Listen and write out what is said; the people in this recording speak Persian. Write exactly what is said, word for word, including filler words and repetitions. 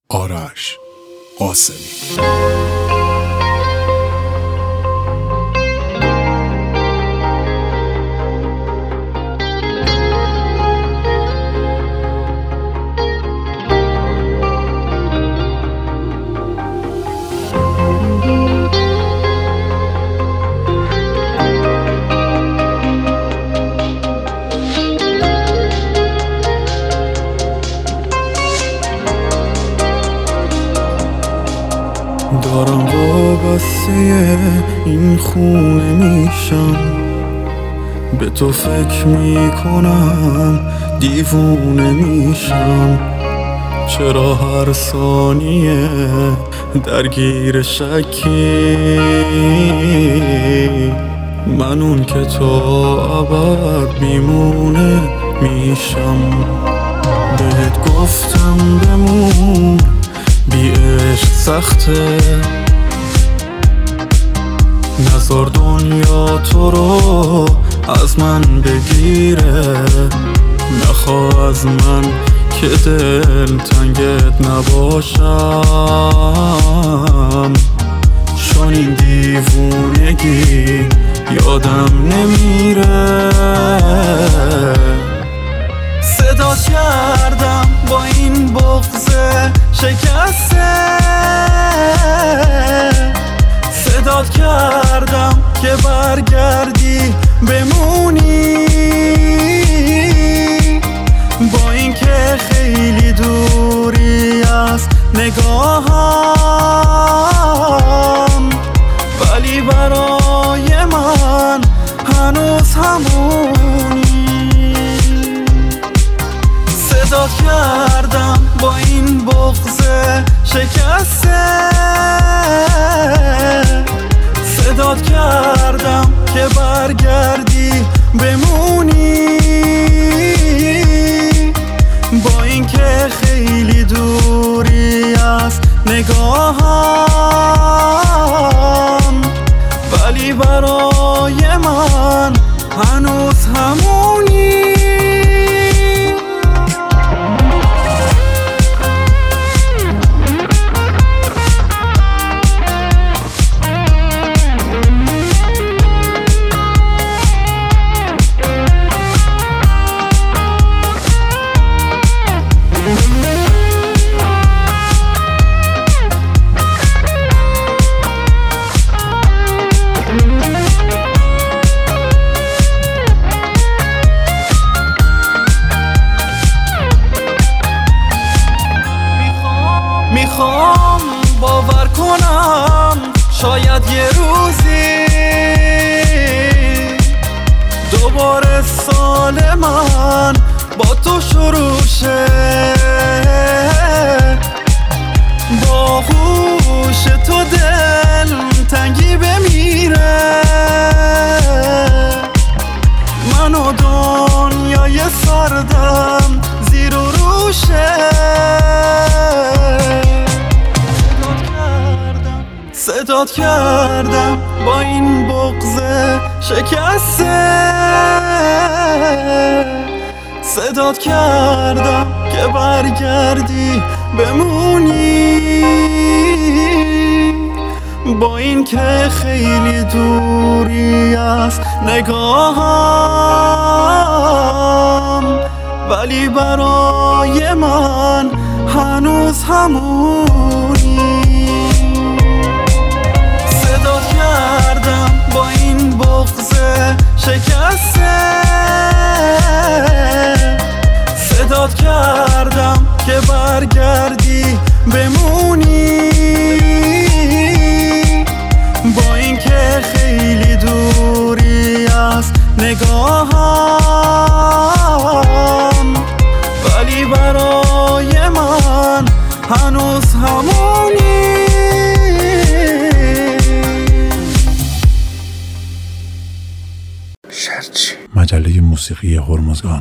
آرش قاسمی. دارم وابسته این خونه میشم، به تو فکر میکنم دیوونه میشم. چرا هر ثانیه درگیر شکی، من اون که تا ابد میمونه میشم. بهت گفتم بمون، بی عشق سخته، نذار دنیا تو رو از من بگیره. نخواه از من که دل تنگت نباشم، چون این دیوونگی یادم نمیره. صدات کردم با این بغض شکسته، صدات کردم که برگردی بمونی، با این که خیلی دوری از نگاهم، ولی برای من هنوز همونی. صدات کردم با این بغض شکسته، صدات کردم که برگردی بمونی، با این که خیلی دوری از نگاهم، ولی برای من هنوز همونی. میخوام باور کنم شاید یه روزی دوباره سال من با تو شروع شه، با هوش تو دل تنگی بمیره، من و دنیای سردم زیر و روشه. صدات کردم با این بغض شکسته، صدات کردم که برگردی بمونی، با این که خیلی دوری از نگاهم، ولی برای من هنوز همونی. صدات کردم با این بغض شکسته، صدات کردم که برگردی بمونی، با این که خیلی دوری از نگاهم، ولی برای من هنوز همونی. شرچی مجله موسیقی هرمزگان.